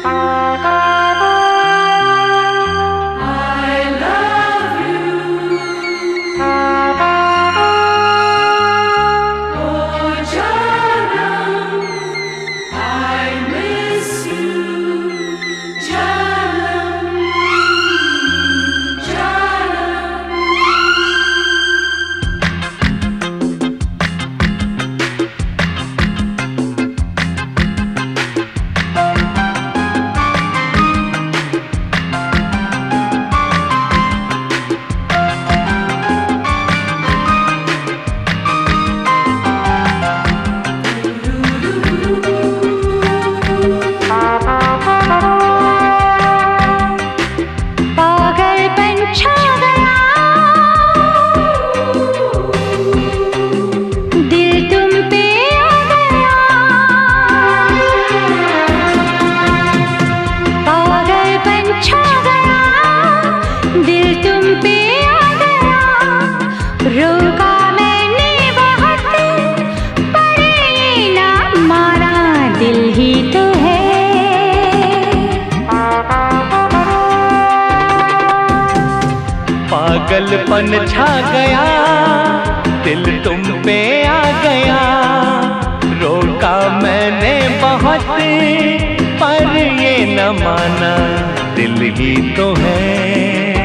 पागलपन छा गया, दिल तुम पे आ गया। रोका मैंने बहुत पर ये न माना, दिल ही तो है।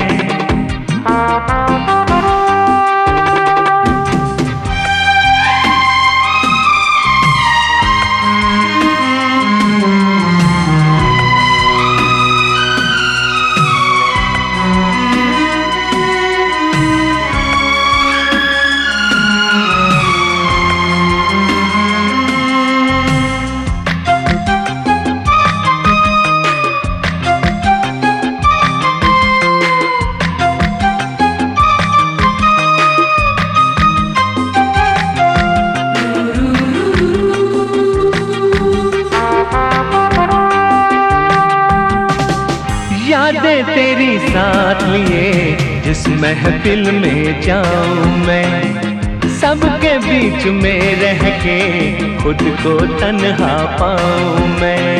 यादें तेरी साथ लिए जिस महफिल में जाऊं मैं, सबके बीच में रह के खुद को तन्हा पाऊं मैं।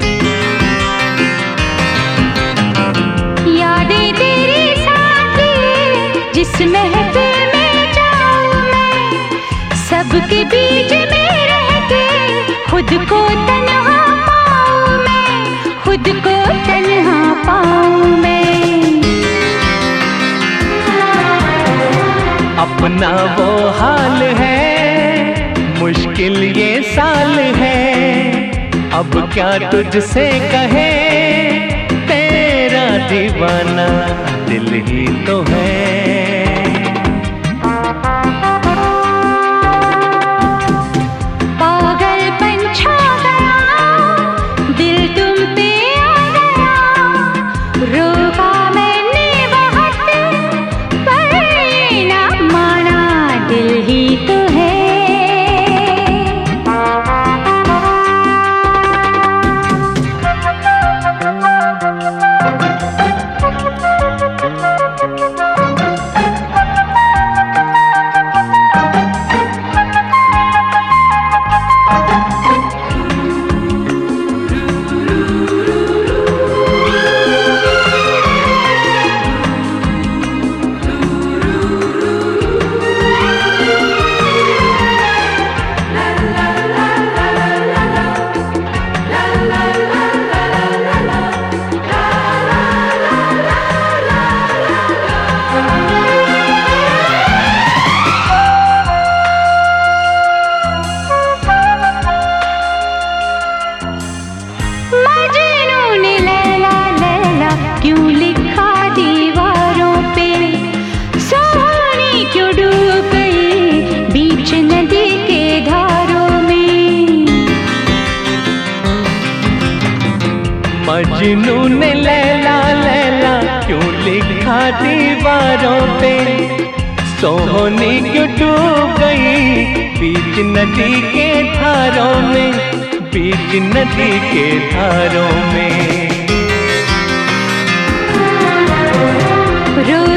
यादें तेरी साथ लिए जिस महफिल में जाऊं मैं, सबके बीच में रह के खुद को तन्हा पाऊं मैं, खुद को तन्हा पाऊं मैं। अपना वो हाल है, मुश्किल ये साल है, अब क्या तुझसे कहे, तेरा दीवाना दिल ही तो है। मजनू ने लैला लैला क्यों लिखा दीवारों पे, सोहनी क्यों डूब गई बीच नदी के धारों में, बीच नदी के धारों में।